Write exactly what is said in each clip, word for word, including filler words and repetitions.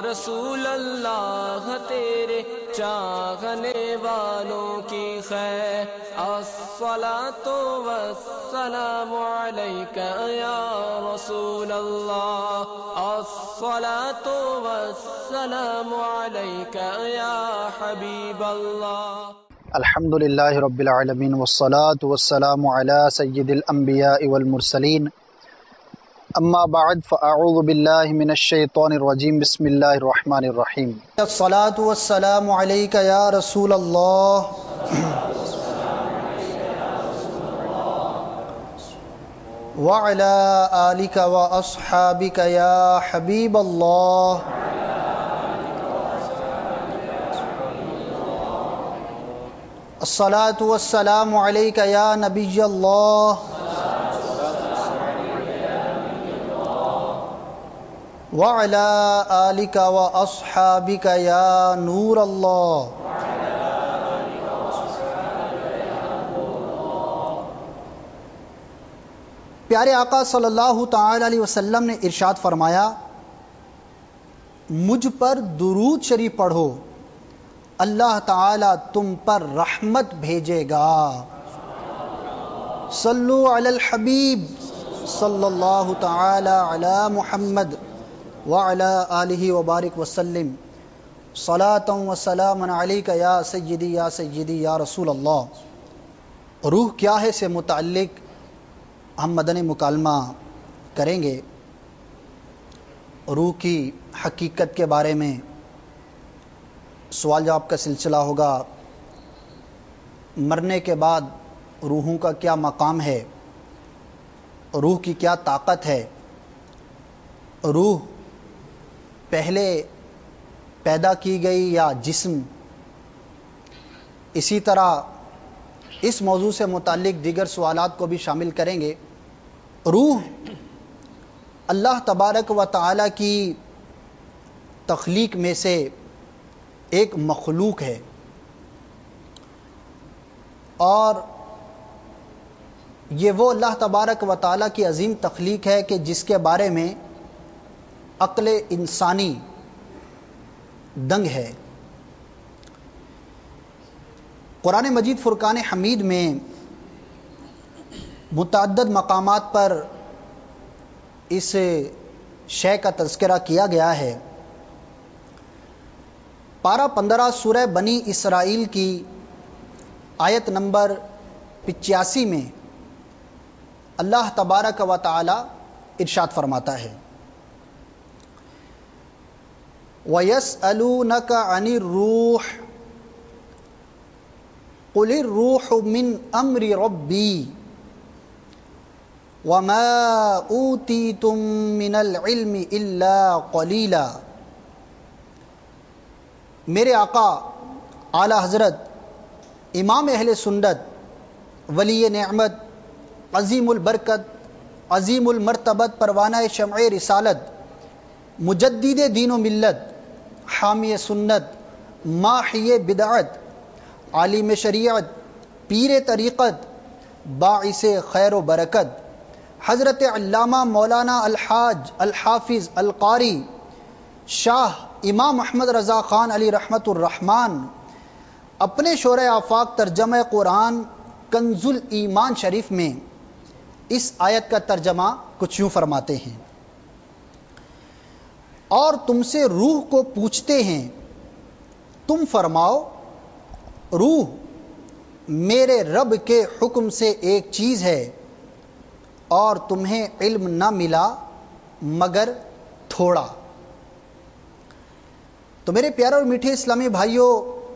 رسول اللہ تیرے چاہنے والوں کی خیر الصلاۃ والسلام علیک یا رسول اللہ الصلاۃ والسلام علیک یا حبیب اللہ. الحمد للہ رب العالمین والصلاة والسلام علی سید الانبیاء والمرسلین اما بعد فاعوذ باللہ من الشیطان الرجیم بسم اللہ الرحمن الرحیم. الصلاۃ والسلام علیک یا رسول اللہ وعلی آلک واصحابک یا حبیب اللہ. الصلاۃ والسلام علیک یا نبی اللہ وعلی آلک واصحابک یا نور اللہ. پیارے آقا صلی اللہ تعالی علیہ وسلم نے ارشاد فرمایا، مجھ پر درود شریف پڑھو، اللہ تعالی تم پر رحمت بھیجے گا. صلو علی الحبیب صلی اللہ تعالی علی محمد وعلی آلہ وبارک وسلم صلاۃ و سلام علیک یا سیدی یا سیدی یا رسول اللہ. روح کیا ہے سے متعلق ہم مدنی مکالمہ کریں گے. روح کی حقیقت کے بارے میں سوال جواب کا سلسلہ ہوگا. مرنے کے بعد روحوں کا کیا مقام ہے، روح کی کیا طاقت ہے، روح پہلے پیدا کی گئی یا جسم. اسی طرح اس موضوع سے متعلق دیگر سوالات کو بھی شامل کریں گے. روح اللہ تبارک و تعالی کی تخلیق میں سے ایک مخلوق ہے، اور یہ وہ اللہ تبارک و تعالی کی عظیم تخلیق ہے کہ جس کے بارے میں عقل انسانی دنگ ہے. قرآن مجید فرقان حمید میں متعدد مقامات پر اس شے کا تذکرہ کیا گیا ہے. پارہ پندرہ سورہ بنی اسرائیل کی آیت نمبر پچاسی میں اللہ تبارک و تعالی ارشاد فرماتا ہے، وَيَسْأَلُونَكَ عَنِ الرُّوحِ قُلِ الرُّوحُ مِنْ أَمْرِ رَبِّي وَمَا أُوتِيتُم مِّنَ الْعِلْمِ إِلَّا قَلِيلًا. میرے آقا اعلی حضرت امام اہل سنت ولی نعمت عظیم البرکت عظیم المرتبت پروانہ شمع رسالت مجدد دین و ملت حامی سنت ماحی بدعت عالم شریعت پیر طریقت باعث خیر و برکت حضرت علامہ مولانا الحاج الحافظ القاری شاہ امام محمد رضا خان علی رحمت الرحمن اپنے شورۂ آفاق ترجمہ قرآن کنز الایمان شریف میں اس آیت کا ترجمہ کچھ یوں فرماتے ہیں، اور تم سے روح کو پوچھتے ہیں، تم فرماؤ روح میرے رب کے حکم سے ایک چیز ہے، اور تمہیں علم نہ ملا مگر تھوڑا. تو میرے پیارے اور میٹھے اسلامی بھائیوں،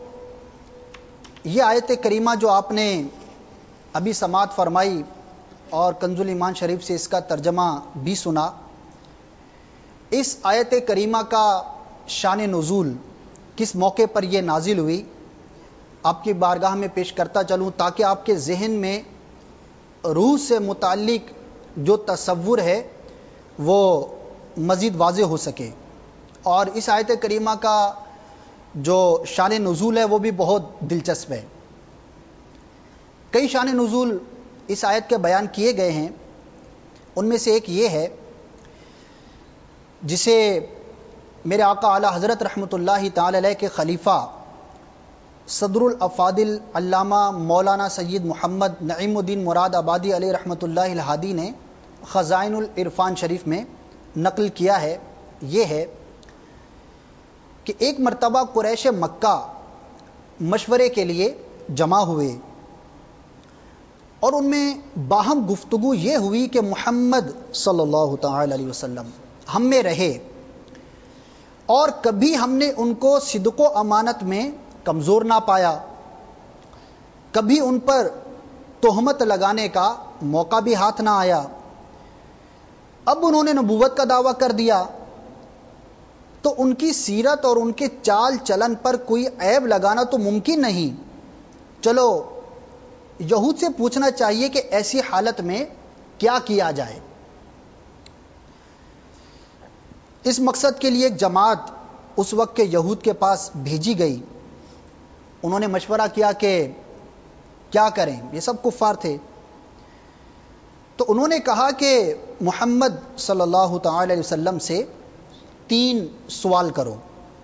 یہ آیت کریمہ جو آپ نے ابھی سماعت فرمائی اور کنز الایمان شریف سے اس کا ترجمہ بھی سنا، اس آیت کریمہ کا شان نزول کس موقع پر یہ نازل ہوئی آپ کی بارگاہ میں پیش کرتا چلوں، تاکہ آپ کے ذہن میں روح سے متعلق جو تصور ہے وہ مزید واضح ہو سکے. اور اس آیت کریمہ کا جو شان نزول ہے وہ بھی بہت دلچسپ ہے. کئی شان نزول اس آیت کے بیان کیے گئے ہیں، ان میں سے ایک یہ ہے جسے میرے آقا اعلیٰ حضرت رحمۃ اللہ تعالی علیہ کے خلیفہ صدر الافاضل علامہ مولانا سید محمد نعیم الدین مراد آبادی علیہ رحمۃ اللہ الہادی نے خزائن العرفان شریف میں نقل کیا ہے، یہ ہے کہ ایک مرتبہ قریش مکہ مشورے کے لیے جمع ہوئے اور ان میں باہم گفتگو یہ ہوئی کہ محمد صلی اللہ تعالی علیہ وسلم ہم میں رہے اور کبھی ہم نے ان کو صدق و امانت میں کمزور نہ پایا، کبھی ان پر تہمت لگانے کا موقع بھی ہاتھ نہ آیا۔ اب انہوں نے نبوت کا دعویٰ کر دیا تو ان کی سیرت اور ان کے چال چلن پر کوئی عیب لگانا تو ممکن نہیں، چلو یہود سے پوچھنا چاہیے کہ ایسی حالت میں کیا کیا جائے۔ اس مقصد کے لیے ایک جماعت اس وقت کے یہود کے پاس بھیجی گئی، انہوں نے مشورہ کیا کہ کیا کریں، یہ سب کفار تھے، تو انہوں نے کہا کہ محمد صلی اللہ تعالی علیہ وسلم سے تین سوال کرو،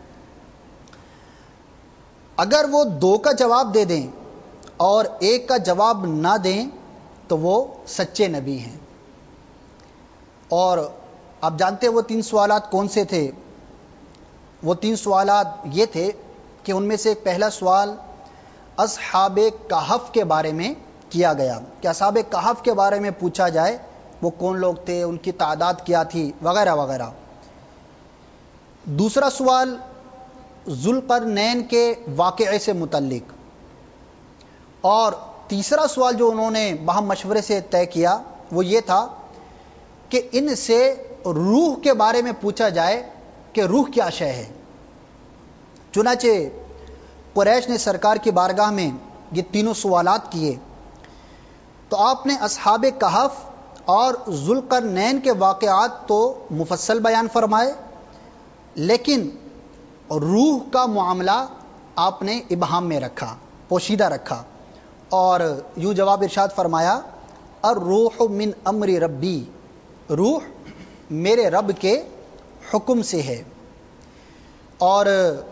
اگر وہ دو کا جواب دے دیں اور ایک کا جواب نہ دیں تو وہ سچے نبی ہیں۔ اور آپ جانتے ہیں وہ تین سوالات کون سے تھے؟ وہ تین سوالات یہ تھے کہ ان میں سے ایک پہلا سوال اصحاب کہف کے بارے میں کیا گیا کہ اصحاب کہف کے بارے میں پوچھا جائے، وہ کون لوگ تھے، ان کی تعداد کیا تھی، وغیرہ وغیرہ۔ دوسرا سوال ذوالقرنین کے واقعے سے متعلق، اور تیسرا سوال جو انہوں نے باہم مشورے سے طے کیا وہ یہ تھا کہ ان سے روح کے بارے میں پوچھا جائے کہ روح کیا شے ہے۔ چنانچہ قریش نے سرکار کی بارگاہ میں یہ تینوں سوالات کیے تو آپ نے اصحاب کہف اور ذوالقرنین کے واقعات تو مفصل بیان فرمائے، لیکن روح کا معاملہ آپ نے ابہام میں رکھا، پوشیدہ رکھا، اور یوں جواب ارشاد فرمایا الروح من امر ربی، روح میرے رب کے حکم سے ہے۔ اور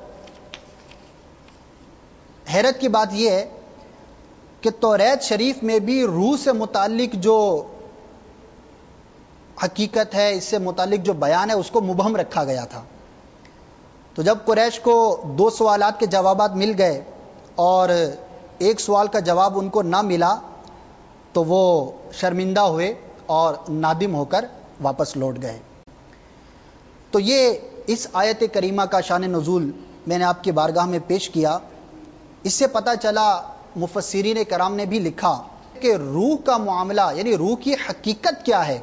حیرت کی بات یہ ہے کہ توریت شریف میں بھی روح سے متعلق جو حقیقت ہے، اس سے متعلق جو بیان ہے، اس کو مبہم رکھا گیا تھا۔ تو جب قریش کو دو سوالات کے جوابات مل گئے اور ایک سوال کا جواب ان کو نہ ملا تو وہ شرمندہ ہوئے اور نادم ہو کر واپس لوٹ گئے۔ تو یہ اس آیت کریمہ کا شان نزول میں نے آپ کی بارگاہ میں پیش کیا۔ اس سے پتہ چلا، مفسرین کرام نے بھی لکھا کہ روح کا معاملہ یعنی روح کی حقیقت کیا ہے،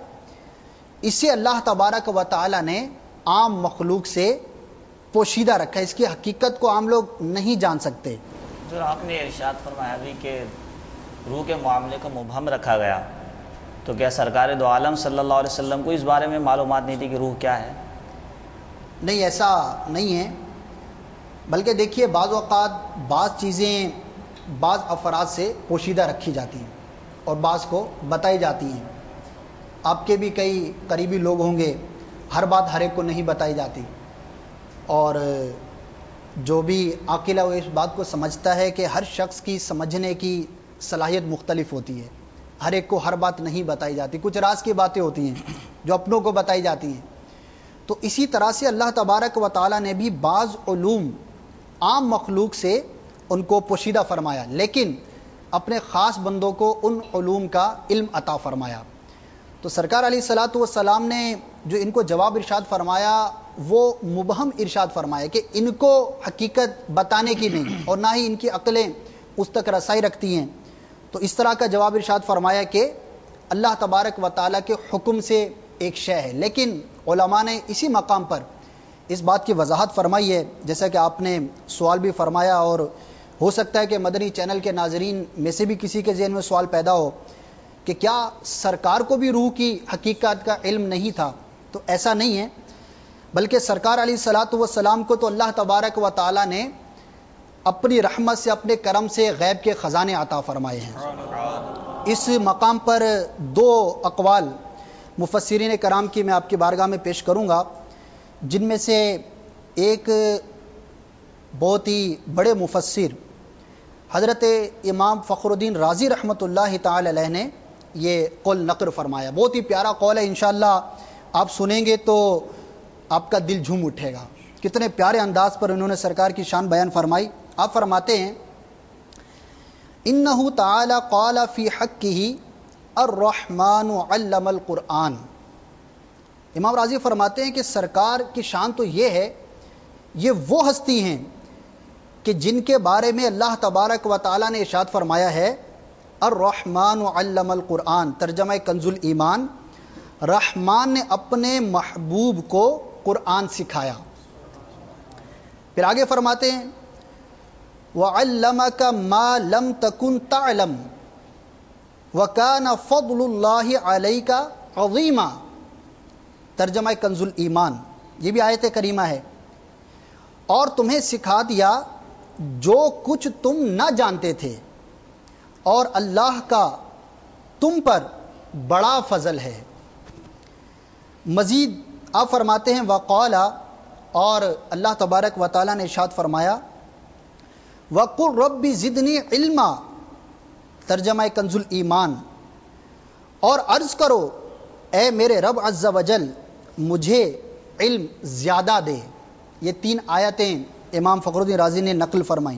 اسے اللہ تبارک و تعالی نے عام مخلوق سے پوشیدہ رکھا ہے، اس کی حقیقت کو عام لوگ نہیں جان سکتے۔ جو آپ نے ارشاد فرمایا بھی کہ روح کے معاملے کو مبہم رکھا گیا، تو کیا سرکار دو عالم صلی اللہ علیہ وسلم کو اس بارے میں معلومات نہیں تھی کہ روح کیا ہے؟ نہیں، ایسا نہیں ہے، بلکہ دیکھیے بعض اوقات بعض چیزیں بعض افراد سے پوشیدہ رکھی جاتی ہیں اور بعض کو بتائی جاتی ہیں۔ آپ کے بھی کئی قریبی لوگ ہوں گے، ہر بات ہر ایک کو نہیں بتائی جاتی، اور جو بھی عاقل ہے وہ اس بات کو سمجھتا ہے کہ ہر شخص کی سمجھنے کی صلاحیت مختلف ہوتی ہے، ہر ایک کو ہر بات نہیں بتائی جاتی، کچھ راز کی باتیں ہوتی ہیں جو اپنوں کو بتائی جاتی ہیں۔ تو اسی طرح سے اللہ تبارک و تعالی نے بھی بعض علوم عام مخلوق سے ان کو پوشیدہ فرمایا، لیکن اپنے خاص بندوں کو ان علوم کا علم عطا فرمایا۔ تو سرکار علیہ الصلاۃ والسلام نے جو ان کو جواب ارشاد فرمایا وہ مبہم ارشاد فرمایا کہ ان کو حقیقت بتانے کی نہیں، اور نہ ہی ان کی عقلیں اس تک رسائی رکھتی ہیں۔ تو اس طرح کا جواب ارشاد فرمایا کہ اللہ تبارک و تعالیٰ کے حکم سے ایک شے ہے، لیکن علماء نے اسی مقام پر اس بات کی وضاحت فرمائی ہے، جیسا کہ آپ نے سوال بھی فرمایا، اور ہو سکتا ہے کہ مدنی چینل کے ناظرین میں سے بھی کسی کے ذہن میں سوال پیدا ہو کہ کیا سرکار کو بھی روح کی حقیقت کا علم نہیں تھا؟ تو ایسا نہیں ہے، بلکہ سرکار علیہ الصلاۃ والسلام کو تو اللہ تبارک و تعالیٰ نے اپنی رحمت سے، اپنے کرم سے غیب کے خزانے عطا فرمائے ہیں۔ اس مقام پر دو اقوال مفسرین کرام کی میں آپ کی بارگاہ میں پیش کروں گا، جن میں سے ایک بہت ہی بڑے مفسر حضرت امام فخر الدین رازی رحمۃ اللہ تعالی علیہ نے یہ قول نقل فرمایا. بہت ہی پیارا قول ہے، انشاءاللہ آپ سنیں گے تو آپ کا دل جھوم اٹھے گا. کتنے پیارے انداز پر انہوں نے سرکار کی شان بیان فرمائی. آپ فرماتے ہیں انہ تعالی قال فی حقہ الرحمن علم القرآن. امام راضی فرماتے ہیں کہ سرکار کی شان تو یہ ہے، یہ وہ ہستی ہیں کہ جن کے بارے میں اللہ تبارک و تعالی نے ارشاد فرمایا ہے الرحمن علم القرآن. ترجمہ کنز الایمان، رحمان نے اپنے محبوب کو قرآن سکھایا. پھر آگے فرماتے ہیں وَعَلَّمَكَ مَا لَمْ تَكُنْ تَعْلَمْ وَكَانَ فَضْلُ اللَّهِ عَلَيْكَ عَظِيمًا. ترجمہ کنز الایمان، یہ بھی آیت کریمہ ہے. اور تمہیں سکھا دیا جو کچھ تم نہ جانتے تھے، اور اللہ کا تم پر بڑا فضل ہے. مزید آپ فرماتے ہیں وقال، اور اللہ تبارک و تعالی نے ارشاد فرمایا وَقُلْ رَبِّ زِدْنِي عِلْمًا. ترجمہ کنز الایمان، اور عرض کرو اے میرے رب عز و جل مجھے علم زیادہ دے. یہ تین آیتیں امام فخر الدین رازی نے نقل فرمائیں.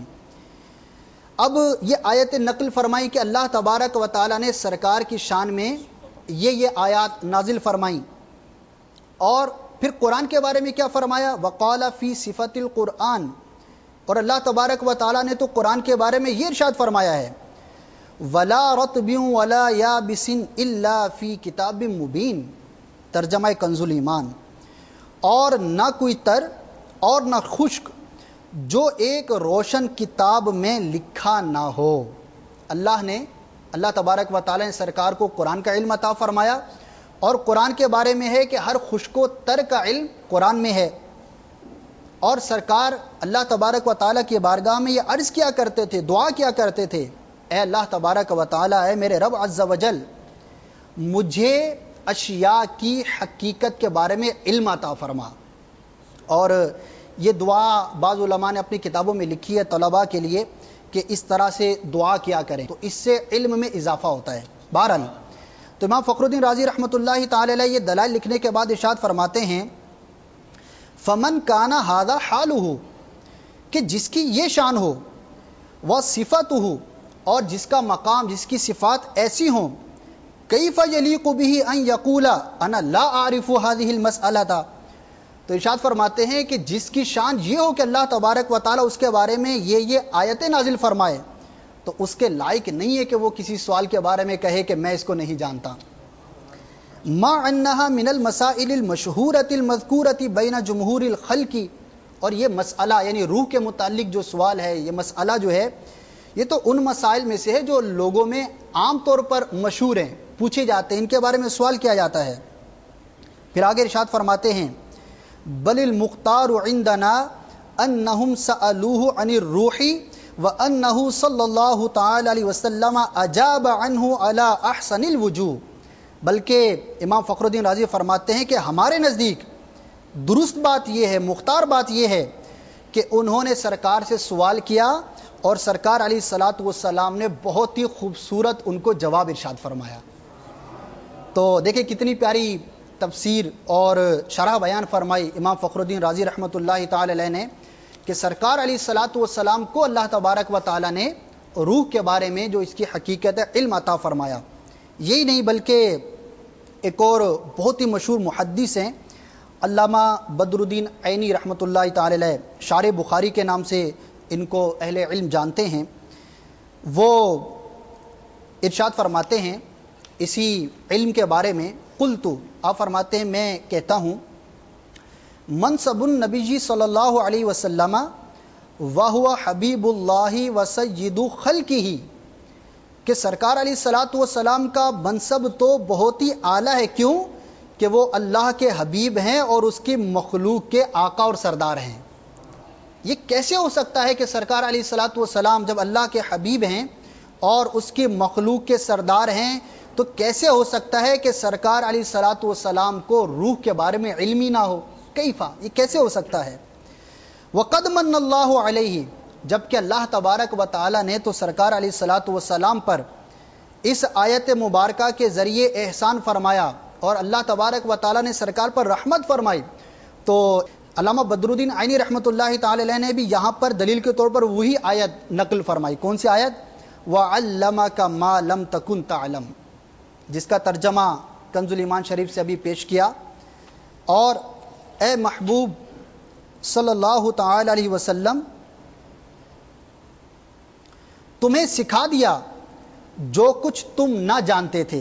اب یہ آیتیں نقل فرمائیں کہ اللہ تبارک و تعالی نے سرکار کی شان میں یہ یہ آیات نازل فرمائیں. اور پھر قرآن کے بارے میں کیا فرمایا وقال فی صفت القرآن. اور اللہ تبارک و تعالی نے تو قرآن کے بارے میں یہ ارشاد فرمایا ہے ولا رطب ولا یابس الا فی کتاب مبین. ترجمہ کنز الایمان، اور نہ کوئی تر اور نہ خشک جو ایک روشن کتاب میں لکھا نہ ہو. اللہ نے اللہ تبارک و تعالی نے سرکار کو قرآن کا علم عطا فرمایا، اور قرآن کے بارے میں ہے کہ ہر خشک و تر کا علم قرآن میں ہے. اور سرکار اللہ تبارک و تعالی کی بارگاہ میں یہ عرض کیا کرتے تھے، دعا کیا کرتے تھے اے اللہ تبارک و تعالی، اے میرے رب عز و جل مجھے اشیاء کی حقیقت کے بارے میں علم عطا فرما. اور یہ دعا بعض علماء نے اپنی کتابوں میں لکھی ہے طلباء کے لیے کہ اس طرح سے دعا کیا کریں، تو اس سے علم میں اضافہ ہوتا ہے. بہرحال تو امام فخر الدین رازی رحمۃ اللہ تعالی علیہ یہ دلائل لکھنے کے بعد ارشاد فرماتے ہیں فمن کانا ھذا حالہ، کہ جس کی یہ شان ہو، وہ صفت ہو، اور جس کا مقام جس کی صفات ایسی ہوں، کیف یلیق بہ ان یقول انا لا اعرف هذه المسألہ. تو ارشاد فرماتے ہیں کہ جس کی شان یہ ہو کہ اللہ تبارک و تعالی اس کے بارے میں یہ یہ آیتیں نازل فرمائے، تو اس کے لائق نہیں ہے کہ وہ کسی سوال کے بارے میں کہے کہ میں اس کو نہیں جانتا. ما انها من المسائل المشہورۃ المذکورۃ بین جمہور الخلق. اور یہ مسئلہ یعنی روح کے متعلق جو سوال ہے، یہ مسئلہ جو ہے یہ تو ان مسائل میں سے ہے جو لوگوں میں عام طور پر مشہور ہیں، پوچھے جاتے ہیں، ان کے بارے میں سوال کیا جاتا ہے. پھر آگے ارشاد فرماتے ہیں بل المختار عندنا انہم سألوہ عن الروح وانہ صلی اللہ تعالی علیہ وسلم اجاب عنہ علی احسن الوجوہ. بلکہ امام فخر الدین رازی فرماتے ہیں کہ ہمارے نزدیک درست بات یہ ہے، مختار بات یہ ہے کہ انہوں نے سرکار سے سوال کیا اور سرکار علیہ الصلاۃ والسلام نے بہت ہی خوبصورت ان کو جواب ارشاد فرمایا. تو دیکھیں کتنی پیاری تفسیر اور شرح بیان فرمائی امام فخر الدین رازی رحمۃ اللہ تعالی علیہ نے کہ سرکار علیہ الصلاۃ والسلام کو اللہ تبارک و تعالی نے روح کے بارے میں جو اس کی حقیقت ہے علم عطا فرمایا. یہی نہیں بلکہ ایک اور بہت ہی مشہور محدث ہیں علامہ بدر الدین عینی رحمۃ اللہ تعالی علیہ، شارح بخاری کے نام سے ان کو اہل علم جانتے ہیں. وہ ارشاد فرماتے ہیں اسی علم کے بارے میں قلت، آپ فرماتے ہیں میں کہتا ہوں منصب النبی صلی اللہ علیہ وسلم وہو حبیب اللہ وسید خلقہ، کہ سرکار علیہ الصلاۃ والسلام کا منصب تو بہت ہی اعلیٰ ہے. کیوں؟ کہ وہ اللہ کے حبیب ہیں اور اس کی مخلوق کے آقا اور سردار ہیں. یہ کیسے ہو سکتا ہے کہ سرکار علیہ الصلاۃ والسلام جب اللہ کے حبیب ہیں اور اس کی مخلوق کے سردار ہیں، تو کیسے ہو سکتا ہے کہ سرکار علیہ الصلاۃ والسلام کو روح کے بارے میں علم ہی نہ ہو؟ کیفا، یہ کیسے ہو سکتا ہے؟ وَقَدْ مَنَّ اللَّهُ عَلَيْهِ، جبکہ اللہ تبارک و تعالی نے تو سرکار علیہ الصلاۃ والسلام پر اس آیت مبارکہ کے ذریعے احسان فرمایا اور اللہ تبارک و تعالی نے سرکار پر رحمت فرمائی. تو علامہ بدر الدین عینی رحمۃ اللہ تعالی علیہ نے بھی یہاں پر دلیل کے طور پر وہی آیت نقل فرمائی. کون سی آیت؟ وَعَلَّمَكَ مَا لَمْ تَكُنْ تَعْلَمْ، جس کا ترجمہ کنز الایمان شریف سے ابھی پیش کیا. اور اے محبوب صلی اللہ تعالی علیہ وسلم، تمہیں سکھا دیا جو کچھ تم نہ جانتے تھے.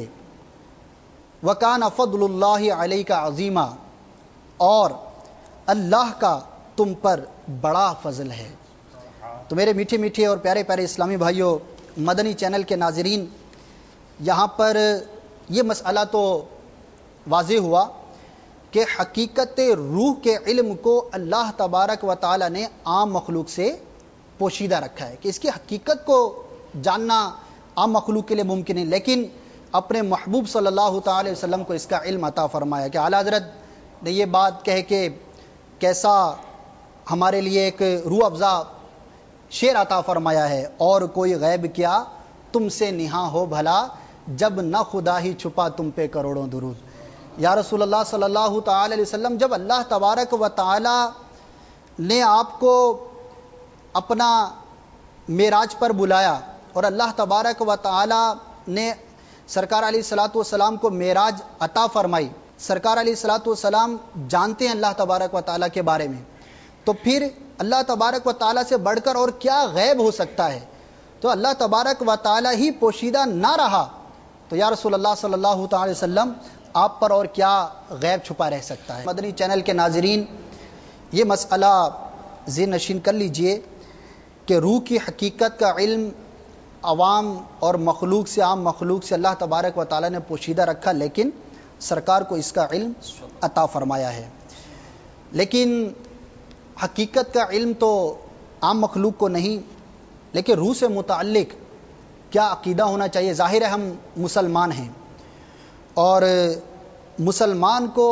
وَكَانَ فَضْلُ اللَّهِ عَلَيْكَ عَظِيمًا، اور اللہ کا تم پر بڑا فضل ہے. تو میرے میٹھے میٹھے اور پیارے پیارے اسلامی بھائیوں، مدنی چینل کے ناظرین، یہاں پر یہ مسئلہ تو واضح ہوا کہ حقیقت روح کے علم کو اللہ تبارک و تعالی نے عام مخلوق سے پوشیدہ رکھا ہے، کہ اس کی حقیقت کو جاننا عام مخلوق کے لیے ممکن ہے، لیکن اپنے محبوب صلی اللہ تعالی وسلم کو اس کا علم عطا فرمایا. کہ اعلیٰ حضرت نے یہ بات کہہ کے کیسا ہمارے لیے ایک روح افزا شعر عطا فرمایا ہے، اور کوئی غیب کیا تم سے نہاں ہو بھلا، جب نہ خدا ہی چھپا تم پہ کروڑوں درود. یا رسول اللہ صلی اللہ تعالی علیہ وسلم، جب اللہ تبارک و تعالی نے آپ کو اپنا معراج پر بلایا اور اللہ تبارک و تعالی نے سرکار علیہ الصلاۃ والسلام کو معراج عطا فرمائی، سرکار علیہ الصلاۃ والسلام جانتے ہیں اللہ تبارک و تعالی کے بارے میں، تو پھر اللہ تبارک و تعالی سے بڑھ کر اور کیا غیب ہو سکتا ہے؟ تو اللہ تبارک و تعالی ہی پوشیدہ نہ رہا تو یا رسول اللہ صلی اللہ تعالی وسلم آپ پر اور کیا غیب چھپا رہ سکتا ہے. مدنی چینل کے ناظرین، یہ مسئلہ ذہن نشین کر لیجئے کہ روح کی حقیقت کا علم عوام اور مخلوق سے عام مخلوق سے اللہ تبارک و تعالی نے پوشیدہ رکھا، لیکن سرکار کو اس کا علم عطا فرمایا ہے. لیکن حقیقت کا علم تو عام مخلوق کو نہیں، لیکن روح سے متعلق کیا عقیدہ ہونا چاہیے. ظاہر ہے ہم مسلمان ہیں اور مسلمان کو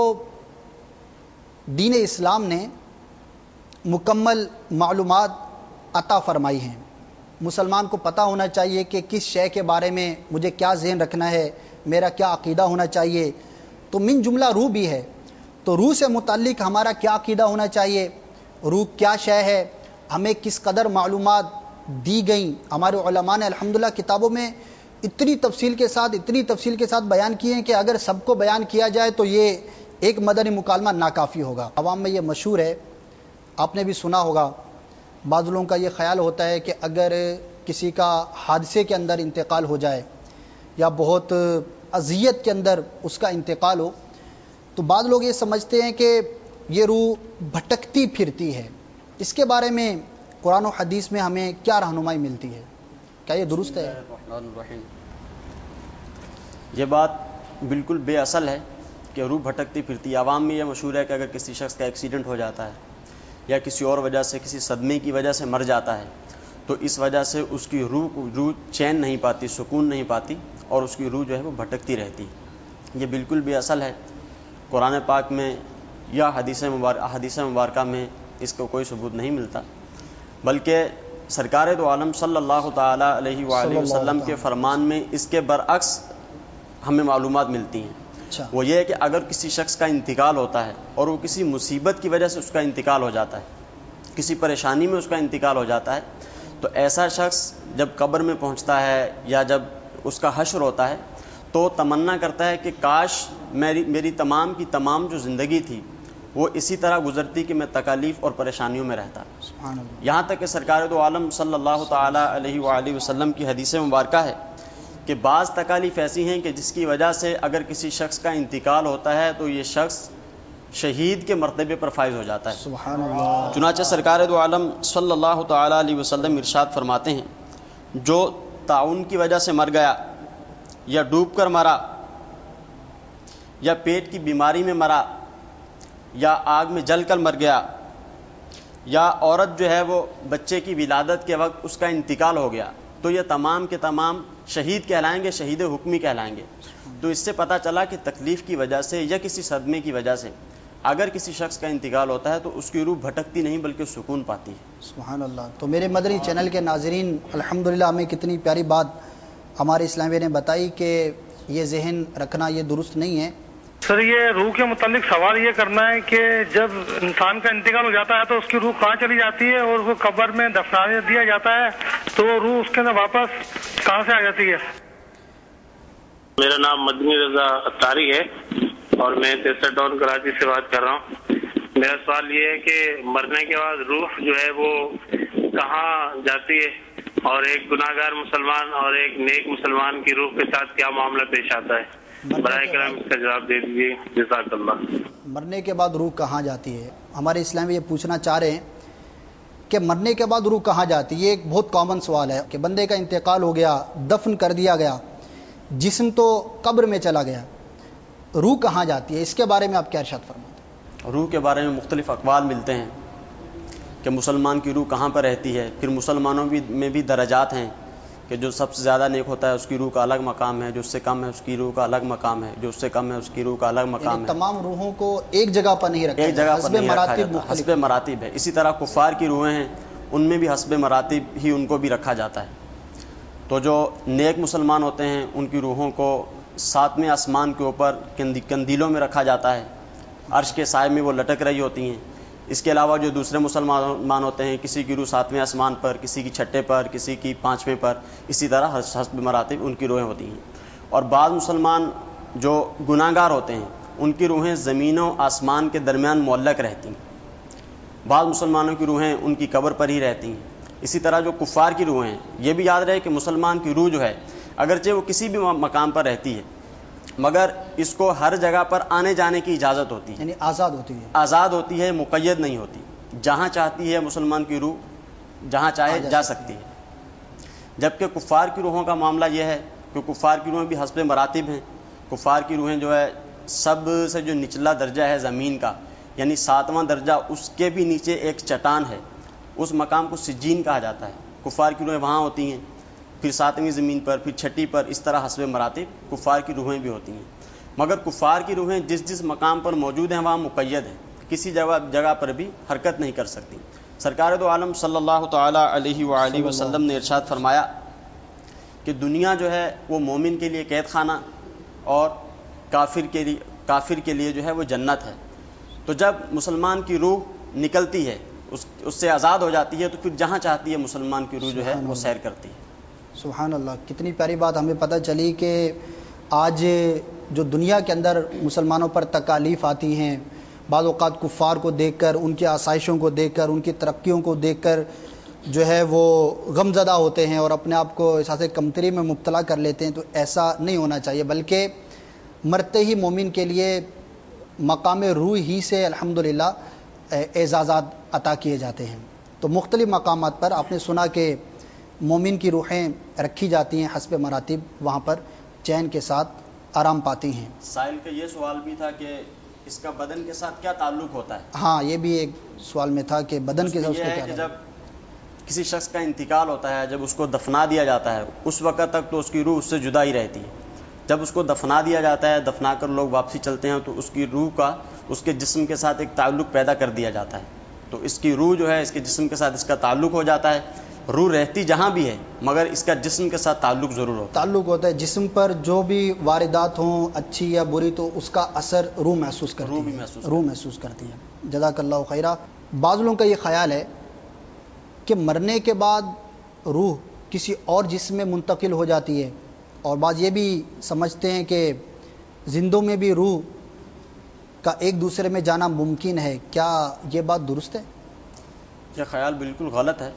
دین اسلام نے مکمل معلومات عطا فرمائی ہیں. مسلمان کو پتہ ہونا چاہیے کہ کس شے کے بارے میں مجھے کیا ذہن رکھنا ہے، میرا کیا عقیدہ ہونا چاہیے. تو من جملہ روح بھی ہے، تو روح سے متعلق ہمارا کیا عقیدہ ہونا چاہیے، روح کیا شے ہے، ہمیں کس قدر معلومات دی گئیں. ہمارے علماء نے الحمدللہ کتابوں میں اتنی تفصیل کے ساتھ اتنی تفصیل کے ساتھ بیان کیے ہیں کہ اگر سب کو بیان کیا جائے تو یہ ایک مدنی مکالمہ ناکافی ہوگا. عوام میں یہ مشہور ہے، آپ نے بھی سنا ہوگا، بعض لوگوں کا یہ خیال ہوتا ہے کہ اگر کسی کا حادثے کے اندر انتقال ہو جائے یا بہت اذیت کے اندر اس کا انتقال ہو تو بعض لوگ یہ سمجھتے ہیں کہ یہ روح بھٹکتی پھرتی ہے. اس کے بارے میں قرآن و حدیث میں ہمیں کیا رہنمائی ملتی ہے؟ کیا یہ درست ہے؟ یہ بات بالکل بے اصل ہے کہ روح بھٹکتی پھرتی. عوام میں یہ مشہور ہے کہ اگر کسی شخص کا ایکسیڈنٹ ہو جاتا ہے یا کسی اور وجہ سے کسی صدمے کی وجہ سے مر جاتا ہے تو اس وجہ سے اس کی روح روح چین نہیں پاتی، سکون نہیں پاتی اور اس کی روح جو ہے وہ بھٹکتی رہتی. یہ بالکل بے اصل ہے. قرآن پاک میں یا حدیث مبارکہ حدیث مبارکہ میں اس کو کوئی ثبوت نہیں ملتا، بلکہ سرکار دو عالم صلی اللہ تعالی علیہ وآلہ وسلم کے فرمان میں اس کے برعکس ہمیں معلومات ملتی ہیں. وہ یہ ہے کہ اگر کسی شخص کا انتقال ہوتا ہے اور وہ کسی مصیبت کی وجہ سے اس کا انتقال ہو جاتا ہے، کسی پریشانی میں اس کا انتقال ہو جاتا ہے، تو ایسا شخص جب قبر میں پہنچتا ہے یا جب اس کا حشر ہوتا ہے تو تمنا کرتا ہے کہ کاش میری میری تمام کی تمام جو زندگی تھی وہ اسی طرح گزرتی کہ میں تکالیف اور پریشانیوں میں رہتا. یہاں تک کہ سرکار دو عالم صلی اللہ تعالی علیہ وآلہ وسلم کی حدیث مبارکہ ہے کہ بعض تکالیف ایسی ہیں کہ جس کی وجہ سے اگر کسی شخص کا انتقال ہوتا ہے تو یہ شخص شہید کے مرتبے پر فائز ہو جاتا ہے. سبحان اللہ. چنانچہ سرکار دو عالم صلی اللہ تعالی علیہ وسلم ارشاد فرماتے ہیں جو طاعون کی وجہ سے مر گیا یا ڈوب کر مرا یا پیٹ کی بیماری میں مرا یا آگ میں جل کر مر گیا یا عورت جو ہے وہ بچے کی ولادت کے وقت اس کا انتقال ہو گیا تو یہ تمام کے تمام شہید کہلائیں گے، شہید حکمی کہلائیں گے. تو اس سے پتہ چلا کہ تکلیف کی وجہ سے یا کسی صدمے کی وجہ سے اگر کسی شخص کا انتقال ہوتا ہے تو اس کی روح بھٹکتی نہیں بلکہ سکون پاتی ہے۔ سبحان اللہ۔ تو میرے مدنی چینل کے ناظرین، الحمدللہ ہمیں کتنی پیاری بات ہمارے اسلامیہ نے بتائی کہ یہ ذہن رکھنا یہ درست نہیں ہے۔ سر یہ روح کے متعلق سوال یہ کرنا ہے کہ جب انسان کا انتقال ہو جاتا ہے تو اس کی روح کہاں چلی جاتی ہے، اور وہ قبر میں دفنا دیا جاتا ہے تو وہ روح اس کے اندر واپس کہاں سے آ جاتی ہے؟ میرا نام مدنی رضا اتاری ہے اور میں تیسرا ٹاؤن کراچی سے بات کر رہا ہوں۔ میرا سوال یہ ہے کہ مرنے کے بعد روح جو ہے وہ کہاں جاتی ہے، اور ایک گناہ گار مسلمان اور ایک نیک مسلمان کی روح کے ساتھ کیا معاملہ پیش آتا ہے؟ برائے کرم اس کا جواب دے دیجیے، جزاک اللہ۔ مرنے کے بعد روح کہاں جاتی ہے؟ ہمارے اسلام میں یہ پوچھنا چاہ رہے ہیں کہ مرنے کے بعد روح کہاں جاتی ہے۔ یہ ایک بہت کامن سوال ہے کہ بندے کا انتقال ہو گیا، دفن کر دیا گیا، جسم تو قبر میں چلا گیا، روح کہاں جاتی ہے؟ اس کے بارے میں آپ کیا ارشاد فرماتے ہیں؟ روح کے بارے میں مختلف اقوال ملتے ہیں کہ مسلمان کی روح کہاں پر رہتی ہے۔ پھر مسلمانوں بھی میں بھی درجات ہیں کہ جو سب سے زیادہ نیک ہوتا ہے اس کی روح کا الگ مقام ہے، جو اس سے کم ہے اس کی روح کا الگ مقام ہے، جو اس سے کم ہے اس کی روح کا الگ مقام ہے۔ تمام روحوں کو ایک جگہ پر نہیں رکھا ایک جگہ پر نہیں رکھا مراتب جاتا، حسب مراتب ہے۔ اسی طرح کفار کی روحیں ہیں، ان میں بھی حسب مراتب ہی ان کو بھی رکھا جاتا ہے۔ تو جو نیک مسلمان ہوتے ہیں ان کی روحوں کو ساتویں آسمان کے اوپر کندیلوں میں رکھا جاتا ہے، عرش کے سائے میں وہ لٹک رہی ہوتی ہیں۔ اس کے علاوہ جو دوسرے مسلمان ہوتے ہیں، کسی کی روح ساتویں آسمان پر، کسی کی چھٹے پر، کسی کی پانچویں پر، اسی طرح حسب مراتب ان کی روحیں ہوتی ہیں۔ اور بعض مسلمان جو گناہ گار ہوتے ہیں ان کی روحیں زمین و آسمان کے درمیان معلق رہتی ہیں۔ بعض مسلمانوں کی روحیں ان کی قبر پر ہی رہتی ہیں۔ اسی طرح جو کفار کی روحیں ہیں، یہ بھی یاد رہے کہ مسلمان کی روح جو ہے اگرچہ وہ کسی بھی مقام پر رہتی ہے مگر اس کو ہر جگہ پر آنے جانے کی اجازت ہوتی ہے، یعنی آزاد ہوتی ہے، آزاد ہوتی ہے، مقید نہیں ہوتی۔ جہاں چاہتی ہے مسلمان کی روح جہاں چاہے جا سکتی ہے۔ جبکہ کفار کی روحوں کا معاملہ یہ ہے کہ کفار کی روحیں بھی حسب مراتب ہیں۔ کفار کی روحیں جو ہے سب سے جو نچلا درجہ ہے زمین کا، یعنی ساتواں درجہ، اس کے بھی نیچے ایک چٹان ہے، اس مقام کو سجین کہا جاتا ہے۔ کفار کی روحیں وہاں ہوتی ہیں، پھر ساتویں زمین پر، پھر چھٹی پر، اس طرح حسب مراتب کفار کی روحیں بھی ہوتی ہیں۔ مگر کفار کی روحیں جس جس مقام پر موجود ہیں وہاں مقید ہیں، کسی جگہ جگہ پر بھی حرکت نہیں کر سکتی۔ سرکار دو عالم صلی اللہ تعالی علیہ وآلہ وسلم نے ارشاد فرمایا کہ دنیا جو ہے وہ مومن کے لیے قید خانہ اور کافر کے لیے کافر کے لیے جو ہے وہ جنت ہے۔ تو جب مسلمان کی روح نکلتی ہے، اس اس سے آزاد ہو جاتی ہے، تو پھر جہاں چاہتی ہے مسلمان کی روح جو ہے وہ سیر کرتی ہے۔ سبحان اللہ، کتنی پیاری بات ہمیں پتہ چلی کہ آج جو دنیا کے اندر مسلمانوں پر تکالیف آتی ہیں، بعض اوقات کفار کو دیکھ کر، ان کی آسائشوں کو دیکھ کر، ان کی ترقیوں کو دیکھ کر جو ہے وہ غم زدہ ہوتے ہیں اور اپنے آپ کو احساس کمتری میں مبتلا کر لیتے ہیں۔ تو ایسا نہیں ہونا چاہیے، بلکہ مرتے ہی مومن کے لیے مقام روح ہی سے الحمدللہ اعزازات عطا کیے جاتے ہیں۔ تو مختلف مقامات پر آپ نے سنا کہ مومن کی روحیں رکھی جاتی ہیں حسب مراتب، وہاں پر چین کے ساتھ آرام پاتی ہیں۔ سائل کا یہ سوال بھی تھا کہ اس کا بدن کے ساتھ کیا تعلق ہوتا ہے؟ ہاں، یہ بھی ایک سوال میں تھا کہ بدن کے ساتھ اس یہ کا ہے کیا کہ تعلق؟ جب کسی شخص کا انتقال ہوتا ہے، جب اس کو دفنا دیا جاتا ہے، اس وقت تک تو اس کی روح اس سے جدا ہی رہتی ہے۔ جب اس کو دفنا دیا جاتا ہے، دفنا کر لوگ واپسی چلتے ہیں، تو اس کی روح کا اس کے جسم کے ساتھ ایک تعلق پیدا کر دیا جاتا ہے۔ تو اس کی روح جو ہے اس کے جسم کے ساتھ اس کا تعلق ہو جاتا ہے۔ روح رہتی جہاں بھی ہے مگر اس کا جسم کے ساتھ تعلق ضرور ہوتا ہے۔ تعلق ہوتا ہے جسم پر، جو بھی واردات ہوں اچھی یا بری تو اس کا اثر روح محسوس کرتی روح بھی ہے، محسوس روح محسوس کرتی ہے۔ جزاک اللہ خیرہ۔ بعض لوگوں کا یہ خیال ہے کہ مرنے کے بعد روح کسی اور جسم میں منتقل ہو جاتی ہے، اور بعض یہ بھی سمجھتے ہیں کہ زندوں میں بھی روح کا ایک دوسرے میں جانا ممکن ہے۔ کیا یہ بات درست ہے؟ یہ خیال بالکل غلط ہے،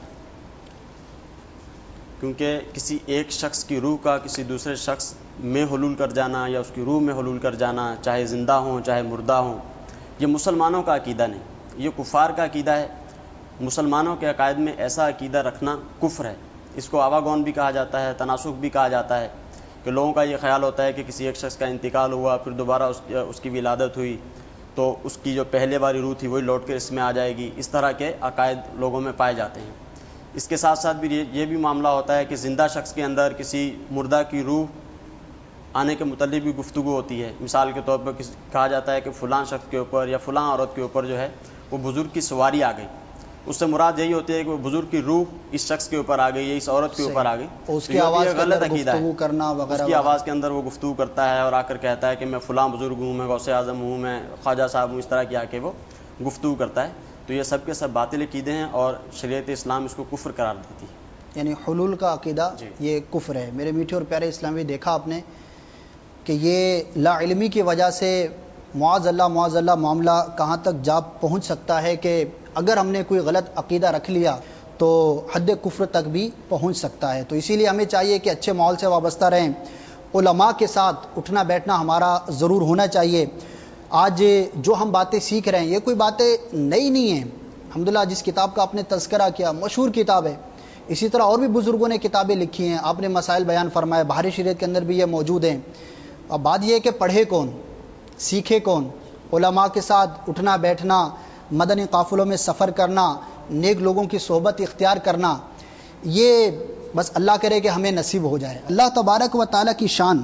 کیونکہ کسی ایک شخص کی روح کا کسی دوسرے شخص میں حلول کر جانا یا اس کی روح میں حلول کر جانا، چاہے زندہ ہوں چاہے مردہ ہوں، یہ مسلمانوں کا عقیدہ نہیں، یہ کفار کا عقیدہ ہے۔ مسلمانوں کے عقائد میں ایسا عقیدہ رکھنا کفر ہے۔ اس کو آواگون بھی کہا جاتا ہے، تناسخ بھی کہا جاتا ہے، کہ لوگوں کا یہ خیال ہوتا ہے کہ کسی ایک شخص کا انتقال ہوا، پھر دوبارہ اس اس کی ولادت ہوئی تو اس کی جو پہلے والی روح تھی وہی لوٹ کر اس میں آ جائے گی۔ اس طرح کے عقائد لوگوں میں پائے جاتے ہیں۔ اس کے ساتھ ساتھ بھی یہ بھی معاملہ ہوتا ہے کہ زندہ شخص کے اندر کسی مردہ کی روح آنے کے متعلق بھی گفتگو ہوتی ہے. مثال کے طور پر کہا جاتا ہے کہ فلاں شخص کے اوپر یا فلاں عورت کے اوپر جو ہے وہ بزرگ کی سواری آ گئی. اس سے مراد یہی ہوتی ہے کہ وہ بزرگ کی روح اس شخص کے اوپر آ گئی یا اس عورت کے اوپر آ گئی. اس کی آواز غلط عقیدہ ہے. کرنا وغیرہ اس کی آواز کے اندر وہ گفتگو کرتا ہے اور آ کر کہتا ہے کہ میں فلاں بزرگ ہوں, میں غوث اعظم ہوں, میں خواجہ صاحب ہوں, اس طرح کی آ کے وہ گفتگو کرتا ہے. تو یہ سب کے سب باطل عقیدے ہیں اور شریعت اسلام اس کو کفر قرار دیتی ہے. یعنی حلول کا عقیدہ جی. یہ کفر ہے. میرے میٹھے اور پیارے اسلامی, دیکھا آپ نے کہ یہ لا علمی کی وجہ سے معاذ اللہ معاذ اللہ معاملہ کہاں تک جا پہنچ سکتا ہے کہ اگر ہم نے کوئی غلط عقیدہ رکھ لیا تو حد کفر تک بھی پہنچ سکتا ہے. تو اسی لیے ہمیں چاہیے کہ اچھے ماحول سے وابستہ رہیں, علماء کے ساتھ اٹھنا بیٹھنا ہمارا ضرور ہونا چاہیے. آج جو ہم باتیں سیکھ رہے ہیں یہ کوئی باتیں نئی نہیں ہیں. الحمدللہ جس کتاب کا آپ نے تذکرہ کیا مشہور کتاب ہے, اسی طرح اور بھی بزرگوں نے کتابیں لکھی ہیں, آپ نے مسائل بیان فرمائے, بہار شریعت کے اندر بھی یہ موجود ہیں. اب بات یہ ہے کہ پڑھے کون, سیکھے کون. علماء کے ساتھ اٹھنا بیٹھنا, مدنی قافلوں میں سفر کرنا, نیک لوگوں کی صحبت اختیار کرنا, یہ بس اللہ کرے کہ ہمیں نصیب ہو جائے. اللہ تبارک و تعالیٰ کی شان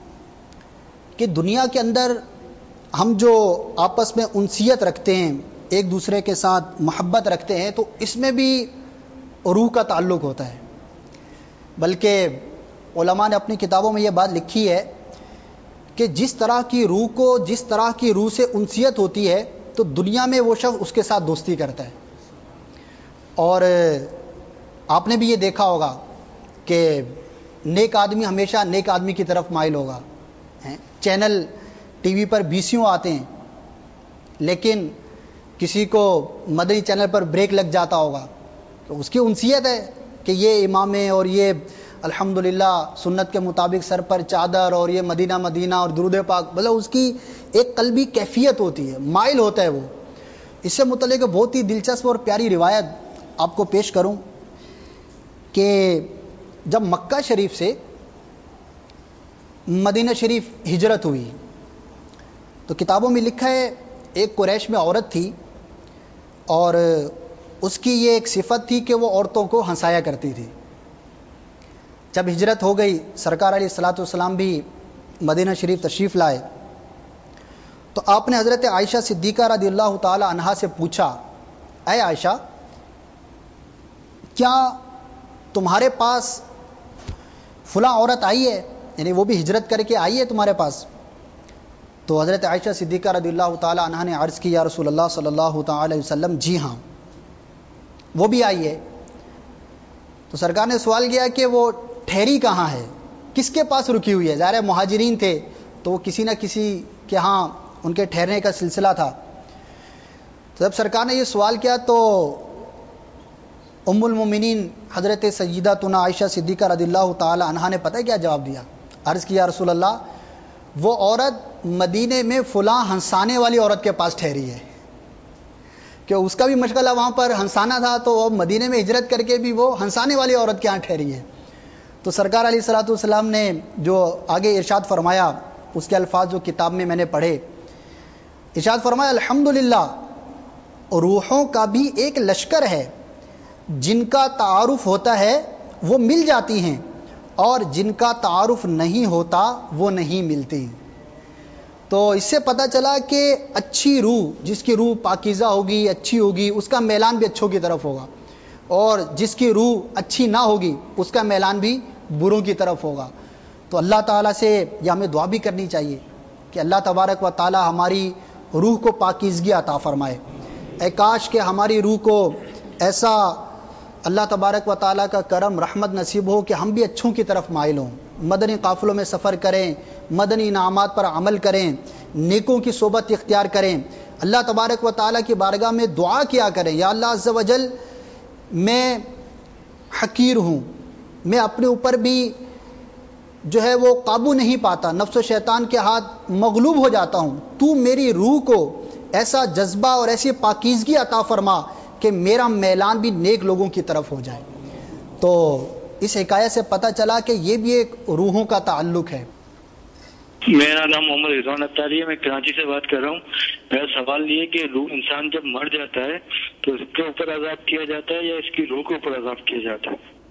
کہ دنیا کے اندر ہم جو آپس میں انسیت رکھتے ہیں, ایک دوسرے کے ساتھ محبت رکھتے ہیں, تو اس میں بھی روح کا تعلق ہوتا ہے. بلکہ علماء نے اپنی کتابوں میں یہ بات لکھی ہے کہ جس طرح کی روح کو جس طرح کی روح سے انسیت ہوتی ہے تو دنیا میں وہ شخص اس کے ساتھ دوستی کرتا ہے. اور آپ نے بھی یہ دیکھا ہوگا کہ نیک آدمی ہمیشہ نیک آدمی کی طرف مائل ہوگا. چینل ٹی وی پر بیسیوں آتے ہیں, لیکن کسی کو مدنی چینل پر بریک لگ جاتا ہوگا تو اس کی انسیت ہے کہ یہ امام ہے اور یہ الحمدللہ سنت کے مطابق سر پر چادر اور یہ مدینہ مدینہ اور درود پاک, مطلب اس کی ایک قلبی کیفیت ہوتی ہے, مائل ہوتا ہے وہ. اس سے متعلق بہت ہی دلچسپ اور پیاری روایت آپ کو پیش کروں کہ جب مکہ شریف سے مدینہ شریف ہجرت ہوئی تو کتابوں میں لکھا ہے ایک قریش میں عورت تھی اور اس کی یہ ایک صفت تھی کہ وہ عورتوں کو ہنسایا کرتی تھی. جب ہجرت ہو گئی, سرکار علیہ الصلوۃ والسلام بھی مدینہ شریف تشریف لائے, تو آپ نے حضرت عائشہ صدیقہ رضی اللہ تعالی عنہا سے پوچھا, اے عائشہ کیا تمہارے پاس فلاں عورت آئی ہے, یعنی وہ بھی ہجرت کر کے آئی ہے تمہارے پاس؟ تو حضرت عائشہ صدیقہ رضی اللہ تعالی عنہا نے عرض کی, یا رسول اللہ صلی اللہ تعالی علیہ وسلم جی ہاں وہ بھی آئی ہے. تو سرکار نے سوال کیا کہ وہ ٹھہری کہاں ہے, کس کے پاس رکی ہوئی ہے؟ ظاہر مہاجرین تھے تو وہ کسی نہ کسی کے ہاں ان کے ٹھہرنے کا سلسلہ تھا. تو جب سرکار نے یہ سوال کیا تو ام المومنین حضرت سیدتنا عائشہ صدیقہ رضی اللہ تعالی عنہا نے پتہ کیا جواب دیا؟ عرض کیا رسول اللہ وہ عورت مدینے میں فلاں ہنسانے والی عورت کے پاس ٹھہری ہے, کہ اس کا بھی مشغلہ وہاں پر ہنسانا تھا تو وہ مدینے میں ہجرت کر کے بھی وہ ہنسانے والی عورت کے ہاں ٹھہری ہے. تو سرکار علیہ الصلوۃ والسلام نے جو آگے ارشاد فرمایا, اس کے الفاظ جو کتاب میں میں نے پڑھے, ارشاد فرمایا الحمدللہ روحوں کا بھی ایک لشکر ہے, جن کا تعارف ہوتا ہے وہ مل جاتی ہیں اور جن کا تعارف نہیں ہوتا وہ نہیں ملتی. تو اس سے پتہ چلا کہ اچھی روح, جس کی روح پاکیزہ ہوگی, اچھی ہوگی, اس کا میلان بھی اچھوں کی طرف ہوگا, اور جس کی روح اچھی نہ ہوگی اس کا میلان بھی بروں کی طرف ہوگا. تو اللہ تعالیٰ سے یہ ہمیں دعا بھی کرنی چاہیے کہ اللہ تبارک و تعالیٰ ہماری روح کو پاکیزگی عطا فرمائے. اے کاش کہ ہماری روح کو ایسا اللہ تبارک و تعالیٰ کا کرم رحمت نصیب ہو کہ ہم بھی اچھوں کی طرف مائل ہوں, مدنی قافلوں میں سفر کریں, مدنی انعامات پر عمل کریں, نیکوں کی صحبت اختیار کریں, اللہ تبارک و تعالیٰ کی بارگاہ میں دعا کیا کریں, یا اللہ عز و جل میں حقیر ہوں, میں اپنے اوپر بھی جو ہے وہ قابو نہیں پاتا, نفس و شیطان کے ہاتھ مغلوب ہو جاتا ہوں, تو میری روح کو ایسا جذبہ اور ایسی پاکیزگی عطا فرما کہ میرا میلان بھی نیک لوگوں کی طرف ہو جائے. تو اس حکایت سے پتہ چلا کہ یہ بھی ایک روحوں کا تعلق ہے. میرا نام محمد رضوان اتاری ہے, میں کراچی سے بات کر رہا ہوں. میرا سوال یہ ہے کہ روح انسان جب مر جاتا ہے تو اس کے اوپر عذاب کیا جاتا ہے یا اس کی روح کے اوپر عذاب کیا جاتا ہے؟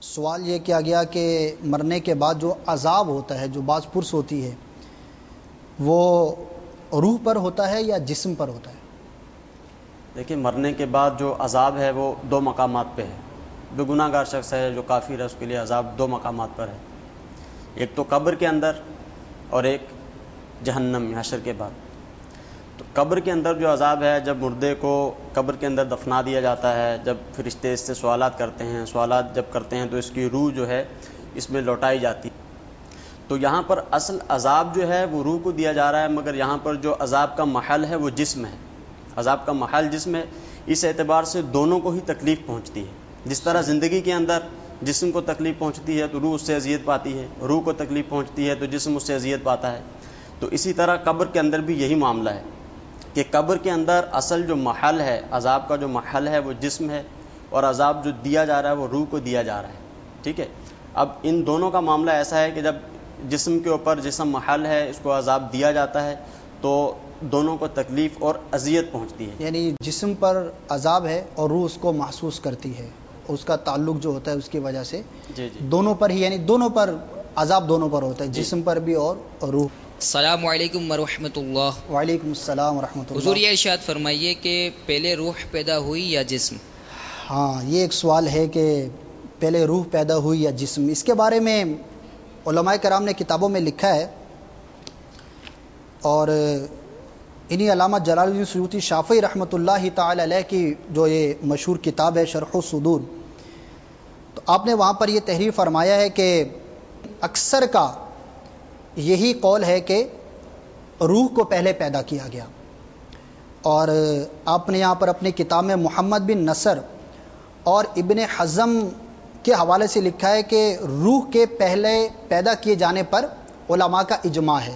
سوال یہ کیا گیا کہ مرنے کے بعد جو عذاب ہوتا ہے، جو باز پرس ہوتی ہے، وہ روح پر ہوتا ہے یا جسم پر ہوتا ہے؟ دیکھیں، مرنے کے بعد جو عذاب ہے وہ دو مقامات پہ ہے. جو گناہ گار شخص ہے، جو کافر ہے، اس کے لیے عذاب دو مقامات پر ہے. ایک تو قبر کے اندر اور ایک جہنم میں حشر کے بعد. تو قبر کے اندر جو عذاب ہے، جب مردے کو قبر کے اندر دفنا دیا جاتا ہے، جب فرشتے اس سے سوالات کرتے ہیں، سوالات جب کرتے ہیں تو اس کی روح جو ہے اس میں لوٹائی جاتی. تو یہاں پر اصل عذاب جو ہے وہ روح کو دیا جا رہا ہے، مگر یہاں پر جو عذاب کا محل ہے وہ جسم ہے. عذاب کا محل جسم ہے. اس اعتبار سے دونوں کو ہی تکلیف پہنچتی ہے. جس طرح زندگی کے اندر جسم کو تکلیف پہنچتی ہے تو روح اس سے اذیت پاتی ہے، روح کو تکلیف پہنچتی ہے تو جسم اس سے اذیت پاتا ہے. تو اسی طرح قبر کے اندر بھی یہی معاملہ ہے کہ قبر کے اندر اصل جو محل ہے، عذاب کا جو محل ہے وہ جسم ہے، اور عذاب جو دیا جا رہا ہے وہ روح کو دیا جا رہا ہے. ٹھیک ہے. اب ان دونوں کا معاملہ ایسا ہے کہ جب جسم کے اوپر جسم محل ہے، اس کو عذاب دیا جاتا ہے تو دونوں کو تکلیف اور اذیت پہنچتی ہے. یعنی جسم پر عذاب ہے اور روح اس کو محسوس کرتی ہے، اس کا تعلق جو ہوتا ہے اس کی وجہ سے جی جی دونوں پر ہی، یعنی دونوں پر عذاب دونوں پر ہوتا ہے، جسم پر بھی اور روح. السلام علیکم ورحمۃ اللہ. وعلیکم السلام ورحمۃ اللہ. حضور یہ ارشاد فرمائیے کہ پہلے روح پیدا ہوئی یا جسم؟ ہاں، یہ ایک سوال ہے کہ پہلے روح پیدا ہوئی یا جسم. اس کے بارے میں علماء کرام نے کتابوں میں لکھا ہے، اور انہی علامہ جلال الدین سیوطی شافعی رحمۃ اللہ تعالی علیہ کی جو یہ مشہور کتاب ہے شرح الصدور، تو آپ نے وہاں پر یہ تحریر فرمایا ہے کہ اکثر کا یہی قول ہے کہ روح کو پہلے پیدا کیا گیا. اور آپ نے یہاں پر اپنی کتاب میں محمد بن نصر اور ابن حزم کے حوالے سے لکھا ہے کہ روح کے پہلے پیدا کیے جانے پر علماء کا اجماع ہے.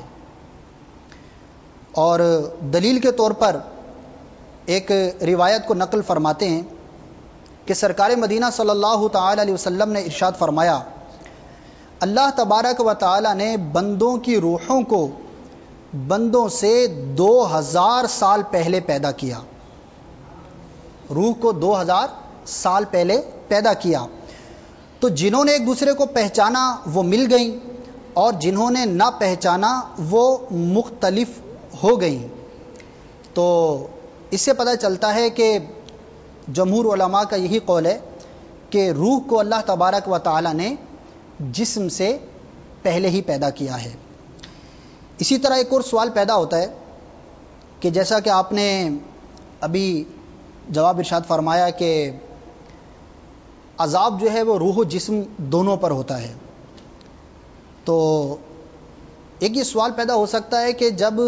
اور دلیل کے طور پر ایک روایت کو نقل فرماتے ہیں کہ سرکار مدینہ صلی اللہ تعالی علیہ وسلم نے ارشاد فرمایا، اللہ تبارک و تعالی نے بندوں کی روحوں کو بندوں سے دو ہزار سال پہلے پیدا کیا. روح کو دو ہزار سال پہلے پیدا کیا. تو جنہوں نے ایک دوسرے کو پہچانا وہ مل گئیں، اور جنہوں نے نہ پہچانا وہ مختلف ہو گئیں. تو اس سے پتہ چلتا ہے کہ جمہور علماء کا یہی قول ہے کہ روح کو اللہ تبارک و تعالی نے جسم سے پہلے ہی پیدا کیا ہے. اسی طرح ایک اور سوال پیدا ہوتا ہے کہ جیسا کہ آپ نے ابھی جواب ارشاد فرمایا کہ عذاب جو ہے وہ روح و جسم دونوں پر ہوتا ہے. تو ایک یہ سوال پیدا ہو سکتا ہے کہ جب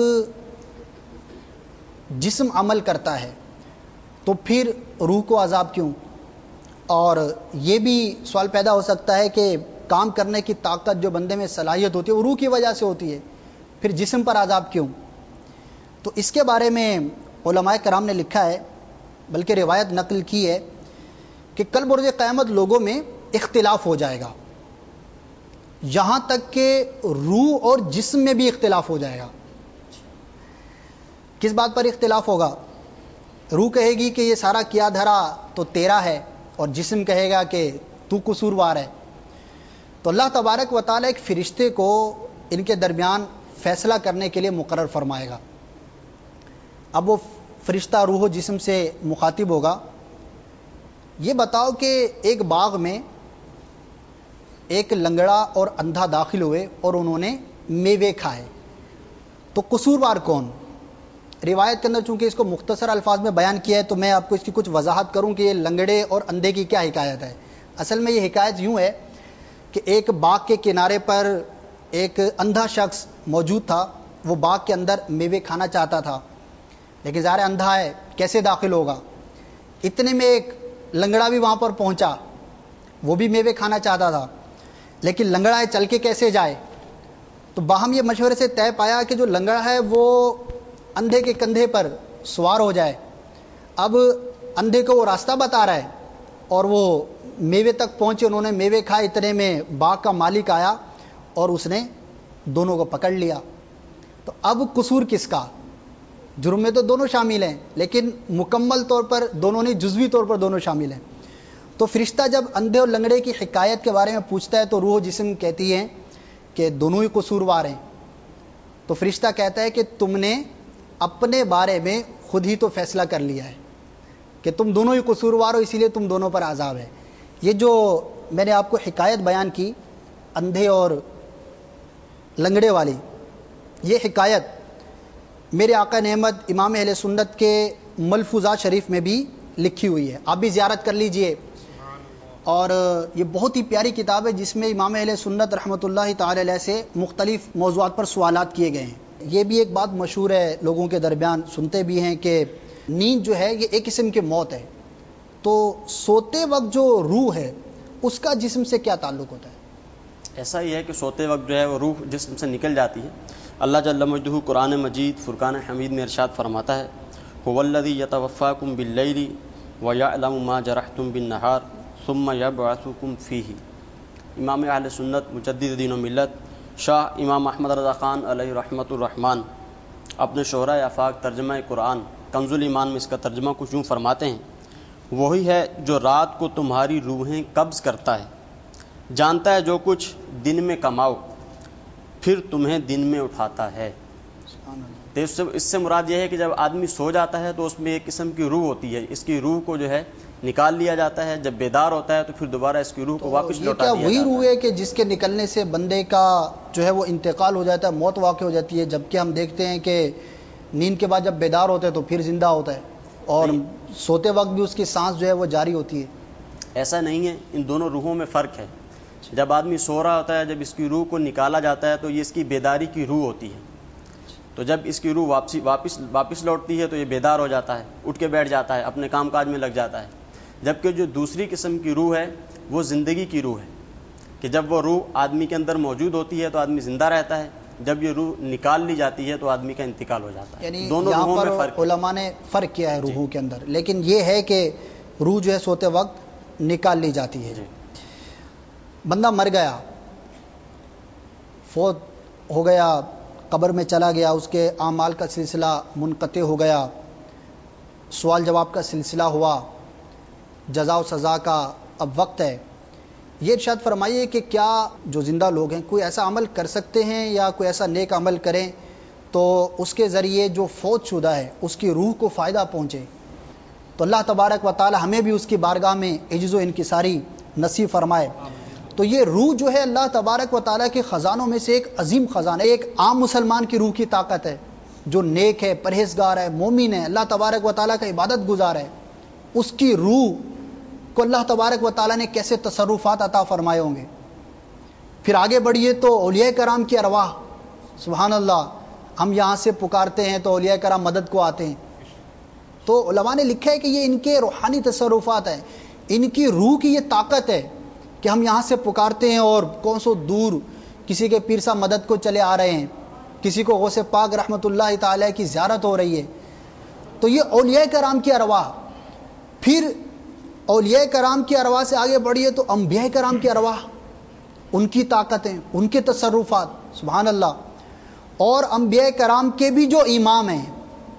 جسم عمل کرتا ہے تو پھر روح کو عذاب کیوں؟ اور یہ بھی سوال پیدا ہو سکتا ہے کہ کام کرنے کی طاقت جو بندے میں صلاحیت ہوتی ہے وہ روح کی وجہ سے ہوتی ہے، پھر جسم پر عذاب کیوں؟ تو اس کے بارے میں علماء کرام نے لکھا ہے، بلکہ روایت نقل کی ہے کہ کل بروز قیامت لوگوں میں اختلاف ہو جائے گا، یہاں تک کہ روح اور جسم میں بھی اختلاف ہو جائے گا. کس بات پر اختلاف ہوگا؟ روح کہے گی کہ یہ سارا کیا دھرا تو تیرا ہے، اور جسم کہے گا کہ تو قصوروار ہے. تو اللہ تبارک و تعالی ایک فرشتے کو ان کے درمیان فیصلہ کرنے کے لیے مقرر فرمائے گا. اب وہ فرشتہ روح و جسم سے مخاطب ہوگا، یہ بتاؤ کہ ایک باغ میں ایک لنگڑا اور اندھا داخل ہوئے اور انہوں نے میوے کھائے، تو قصوروار کون؟ روایت کے اندر چونکہ اس کو مختصر الفاظ میں بیان کیا ہے تو میں آپ کو اس کی کچھ وضاحت کروں کہ یہ لنگڑے اور اندھے کی کیا حکایت ہے. اصل میں یہ حکایت یوں ہے کہ ایک باغ کے کنارے پر ایک اندھا شخص موجود تھا. وہ باغ کے اندر میوے کھانا چاہتا تھا، لیکن ظاہر اندھا ہے، کیسے داخل ہوگا؟ اتنے میں ایک لنگڑا بھی وہاں پر پہنچا، وہ بھی میوے کھانا چاہتا تھا، لیکن لنگڑا ہے چل کے کیسے جائے؟ تو باہم یہ مشورے سے طے پایا کہ جو لنگڑا ہے وہ اندھے کے کندھے پر سوار ہو جائے. اب اندھے کو وہ راستہ بتا رہا ہے اور وہ میوے تک پہنچے، انہوں نے میوے کھائے. اتنے میں باغ کا مالک آیا اور اس نے دونوں کو پکڑ لیا. تو اب قصور کس کا؟ جرم میں تو دونوں شامل ہیں، لیکن مکمل طور پر دونوں نہیں، جزوی طور پر دونوں شامل ہیں. تو فرشتہ جب اندھے اور لنگڑے کی حکایت کے بارے میں پوچھتا ہے تو روح جسم کہتی ہے کہ دونوں ہی قصوروار ہیں. تو فرشتہ کہتا ہے کہ تم نے اپنے بارے میں خود ہی تو فیصلہ کر لیا ہے کہ تم دونوں ہی قصوروار ہو، اسی لیے تم دونوں پر عذاب ہے. یہ جو میں نے آپ کو حکایت بیان کی اندھے اور لنگڑے والی، یہ حکایت میرے آقا نعمت امام اہل سنت کے ملفوظات شریف میں بھی لکھی ہوئی ہے، آپ بھی زیارت کر لیجئے. اور یہ بہت ہی پیاری کتاب ہے جس میں امام اہل سنت رحمۃ اللہ تعالی علیہ سے مختلف موضوعات پر سوالات کیے گئے ہیں. یہ بھی ایک بات مشہور ہے، لوگوں کے درمیان سنتے بھی ہیں کہ نیند جو ہے یہ ایک قسم کی موت ہے. تو سوتے وقت جو روح ہے اس کا جسم سے کیا تعلق ہوتا ہے؟ ایسا ہی ہے کہ سوتے وقت جو ہے وہ روح جسم سے نکل جاتی ہے. اللہ جل مجدہ قرآن مجید فرقان حمید میں ارشاد فرماتا ہے هو الذی یتوفاکم باللیل ویعلم ما جرحتم بالنہار ثم یبعثکم فیہ. امام اہل سنت مجدد دین و ملت شاہ امام احمد رضا خان علیہ رحمۃ الرحمن اپنے شہرۂ آفاق ترجمہ قرآن کنز الایمان میں اس کا ترجمہ کچھ یوں فرماتے ہیں، وہی ہے جو رات کو تمہاری روحیں قبض کرتا ہے، جانتا ہے جو کچھ دن میں کماؤ، پھر تمہیں دن میں اٹھاتا ہے. تو اس سے اس سے مراد یہ ہے کہ جب آدمی سو جاتا ہے تو اس میں ایک قسم کی روح ہوتی ہے، اس کی روح کو جو ہے نکال لیا جاتا ہے. جب بیدار ہوتا ہے تو پھر دوبارہ اس کی روح کو واپس لوٹا دیا جاتا ہے. یہ کیا وہی روح ہے کہ جس کے نکلنے سے بندے کا جو ہے وہ انتقال ہو جاتا ہے، موت واقع ہو جاتی ہے، جبکہ ہم دیکھتے ہیں کہ نیند کے بعد جب بیدار ہوتا ہے تو پھر زندہ ہوتا ہے اور سوتے وقت بھی اس کی سانس جو ہے وہ جاری ہوتی ہے؟ ایسا نہیں ہے، ان دونوں روحوں میں فرق ہے. جب آدمی سو رہا ہوتا ہے، جب اس کی روح کو نکالا جاتا ہے تو یہ اس کی بیداری کی روح ہوتی ہے. تو جب اس کی روح واپسی واپس واپس لوٹتی ہے تو یہ بیدار ہو جاتا ہے، اٹھ کے بیٹھ جاتا ہے، اپنے کام کاج میں لگ جاتا ہے. جبکہ جو دوسری قسم کی روح ہے وہ زندگی کی روح ہے کہ جب وہ روح آدمی کے اندر موجود ہوتی ہے تو آدمی زندہ رہتا ہے، جب یہ روح نکال لی جاتی ہے تو آدمی کا انتقال ہو جاتا ہے. یعنی دونوں یہاں روحوں پر میں فرق علماء نے فرق کیا ہے روحوں کے اندر، لیکن یہ ہے کہ روح جو ہے سوتے وقت نکال لی جاتی ہے. بندہ مر گیا، فوت ہو گیا، قبر میں چلا گیا، اس کے اعمال کا سلسلہ منقطع ہو گیا، سوال جواب کا سلسلہ ہوا، جزا و سزا کا اب وقت ہے. یہ ارشاد فرمائیے کہ کیا جو زندہ لوگ ہیں کوئی ایسا عمل کر سکتے ہیں یا کوئی ایسا نیک عمل کریں تو اس کے ذریعے جو فوت شدہ ہے اس کی روح کو فائدہ پہنچے؟ تو اللہ تبارک و تعالی ہمیں بھی اس کی بارگاہ میں عجز و انکساری نصیب فرمائے. تو یہ روح جو ہے اللہ تبارک و تعالیٰ کے خزانوں میں سے ایک عظیم خزانہ ہے. ایک عام مسلمان کی روح کی طاقت ہے جو نیک ہے، پرہیزگار ہے، مومن ہے، اللہ تبارک و تعالیٰ کا عبادت گزار ہے. اس کی روح کو اللہ تبارک و تعالیٰ نے کیسے تصرفات عطا فرمائے ہوں گے. پھر آگے بڑھیے تو اولیاء کرام کی ارواح، سبحان اللہ، ہم یہاں سے پکارتے ہیں تو اولیاء کرام مدد کو آتے ہیں. تو علماء نے لکھا ہے کہ یہ ان کے روحانی تصرفات ہیں، ان کی روح کی یہ طاقت ہے کہ ہم یہاں سے پکارتے ہیں اور کون سو دور کسی کے پیر صاحب مدد کو چلے آ رہے ہیں، کسی کو غوث پاک رحمۃ اللہ تعالی کی زیارت ہو رہی ہے. تو یہ اولیاء کرام کی ارواح. پھر اولیاء کرام کی ارواح سے آگے بڑھیے تو انبیاء کرام کی ارواح، ان کی طاقتیں، ان کے تصرفات، سبحان اللہ. اور انبیاء کرام کے بھی جو امام ہیں،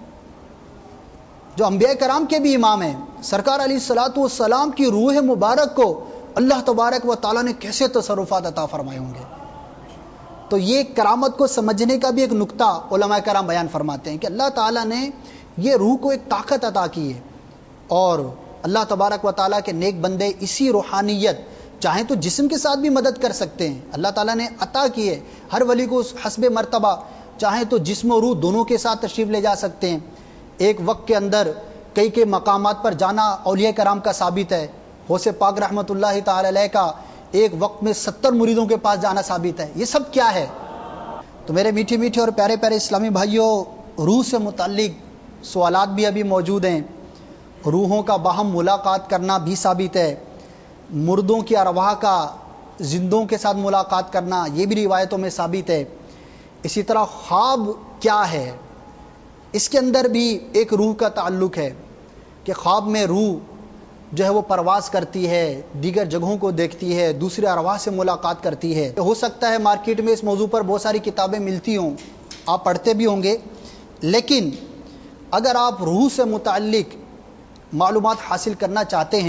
جو انبیاء کرام کے بھی امام ہیں، سرکار علیہ الصلوۃ والسلام کی روح مبارک کو اللہ تبارک و تعالیٰ نے کیسے تصرفات عطا فرمائے ہوں گے. تو یہ کرامت کو سمجھنے کا بھی ایک نقطہ علماء کرام بیان فرماتے ہیں کہ اللہ تعالیٰ نے یہ روح کو ایک طاقت عطا کی ہے اور اللہ تبارک و تعالیٰ کے نیک بندے اسی روحانیت چاہیں تو جسم کے ساتھ بھی مدد کر سکتے ہیں، اللہ تعالیٰ نے عطا کی ہے. ہر ولی کو حسب مرتبہ چاہیں تو جسم و روح دونوں کے ساتھ تشریف لے جا سکتے ہیں. ایک وقت کے اندر کئی کئی مقامات پر جانا اولیاء کرام کا ثابت ہے. غوث پاک رحمۃ اللہ تعالی علیہ کا ایک وقت میں ستر مریدوں کے پاس جانا ثابت ہے. یہ سب کیا ہے؟ تو میرے میٹھے میٹھے اور پیارے پیارے اسلامی بھائیوں، روح سے متعلق سوالات بھی ابھی موجود ہیں. روحوں کا باہم ملاقات کرنا بھی ثابت ہے. مردوں کی ارواح کا زندوں کے ساتھ ملاقات کرنا یہ بھی روایتوں میں ثابت ہے. اسی طرح خواب کیا ہے، اس کے اندر بھی ایک روح کا تعلق ہے کہ خواب میں روح جو ہے وہ پرواز کرتی ہے، دیگر جگہوں کو دیکھتی ہے، دوسرے ارواح سے ملاقات کرتی ہے. ہو سکتا ہے مارکیٹ میں اس موضوع پر بہت ساری کتابیں ملتی ہوں، آپ پڑھتے بھی ہوں گے، لیکن اگر آپ روح سے متعلق معلومات حاصل کرنا چاہتے ہیں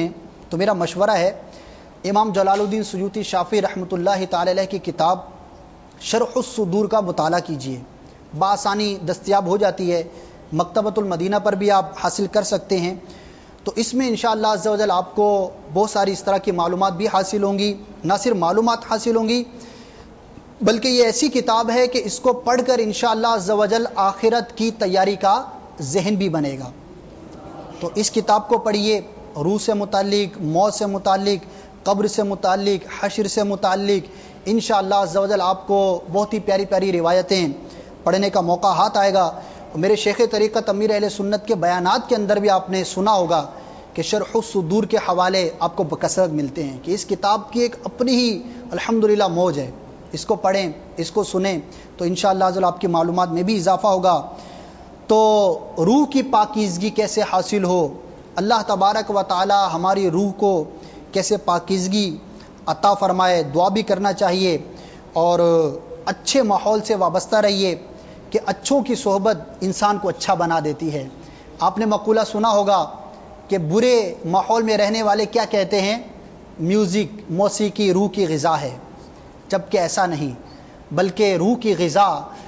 تو میرا مشورہ ہے امام جلال الدین سیوطی شافعی رحمۃ اللہ تعالی علیہ کی کتاب شرح الصدور کا مطالعہ کیجیے، بآسانی دستیاب ہو جاتی ہے، مکتبۃ المدینہ پر بھی آپ حاصل کر سکتے ہیں۔ تو اس میں انشاءاللہ عز و جل آپ کو بہت ساری اس طرح کی معلومات بھی حاصل ہوں گی، نہ صرف معلومات حاصل ہوں گی بلکہ یہ ایسی کتاب ہے کہ اس کو پڑھ کر انشاءاللہ عز و جل آخرت کی تیاری کا ذہن بھی بنے گا۔ تو اس کتاب کو پڑھیے، روح سے متعلق، موت سے متعلق، قبر سے متعلق، حشر سے متعلق انشاءاللہ عز و جل آپ کو بہت ہی پیاری پیاری روایتیں پڑھنے کا موقع ہاتھ آئے گا۔ میرے شیخ طریقت امیر اہل سنت کے بیانات کے اندر بھی آپ نے سنا ہوگا کہ شرح الصدور کے حوالے آپ کو بکثرت ملتے ہیں کہ اس کتاب کی ایک اپنی ہی الحمدللہ موج ہے، اس کو پڑھیں، اس کو سنیں تو انشاءاللہ عز و جل آپ کی معلومات میں بھی اضافہ ہوگا۔ تو روح کی پاکیزگی کیسے حاصل ہو، اللہ تبارک و تعالی ہماری روح کو کیسے پاکیزگی عطا فرمائے، دعا بھی کرنا چاہیے اور اچھے ماحول سے وابستہ رہیے کہ اچھوں کی صحبت انسان کو اچھا بنا دیتی ہے۔ آپ نے مقولہ سنا ہوگا کہ برے ماحول میں رہنے والے کیا کہتے ہیں، میوزک، موسیقی روح کی غذا ہے، جبکہ ایسا نہیں، بلکہ روح کی غذا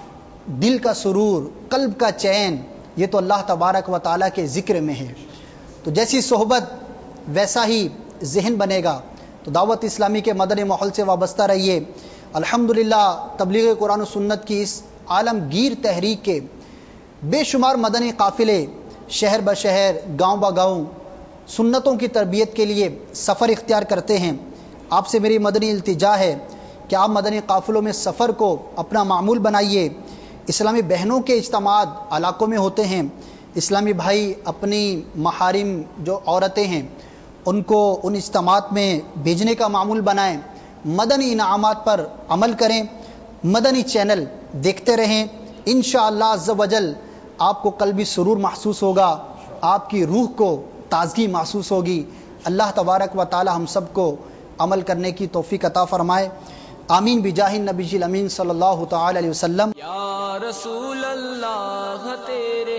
دل کا سرور، قلب کا چین، یہ تو اللہ تبارک و تعالیٰ کے ذکر میں ہے۔ تو جیسی صحبت ویسا ہی ذہن بنے گا۔ تو دعوت اسلامی کے مدنی ماحول سے وابستہ رہیے۔ الحمدللہ تبلیغ قرآن و سنت کی اس عالمگیر تحریک کے بے شمار مدنی قافلے شہر بہ شہر، گاؤں با گاؤں سنتوں کی تربیت کے لیے سفر اختیار کرتے ہیں۔ آپ سے میری مدنی التجا ہے کہ آپ مدنی قافلوں میں سفر کو اپنا معمول بنائیے۔ اسلامی بہنوں کے اجتماعات علاقوں میں ہوتے ہیں، اسلامی بھائی اپنی محارم جو عورتیں ہیں ان کو ان اجتماعات میں بھیجنے کا معمول بنائیں، مدنی انعامات پر عمل کریں، مدنی چینل دیکھتے رہیں، انشاءاللہ عز و جل آپ کو قلبی سرور محسوس ہوگا، آپ کی روح کو تازگی محسوس ہوگی۔ اللہ تبارک و تعالی ہم سب کو عمل کرنے کی توفیق عطا فرمائے، آمین بجاہ النبی الامین صلی اللہ تعالی علیہ وسلم۔ یا رسول اللہ تیرے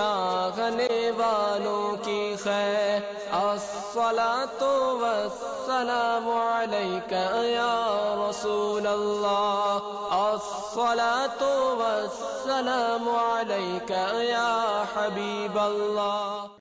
چاہنے والوں کی خیر، الصلاۃ والسلام علیک یا رسول اللہ، الصلاۃ والسلام علیک یا حبیب اللہ۔